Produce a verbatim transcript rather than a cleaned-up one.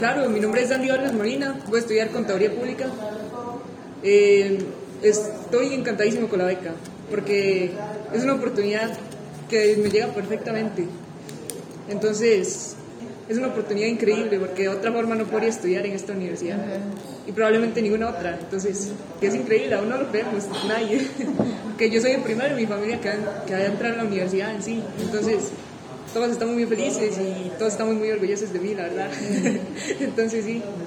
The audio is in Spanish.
Claro, mi nombre es Andy Vargas Molina, voy a estudiar Contaduría Pública. Eh, estoy encantadísimo con la beca, porque es una oportunidad que me llega perfectamente. Entonces, es una oportunidad increíble, porque de otra forma no podría estudiar en esta universidad. Uh-huh. Y probablemente ninguna otra. Entonces, es increíble, aún no lo creemos, nadie. Que yo soy el primero en mi familia que va, que va a entrar a la universidad en sí. Entonces, todos estamos muy felices y todos estamos muy orgullosos de mí, la verdad. Entonces, sí.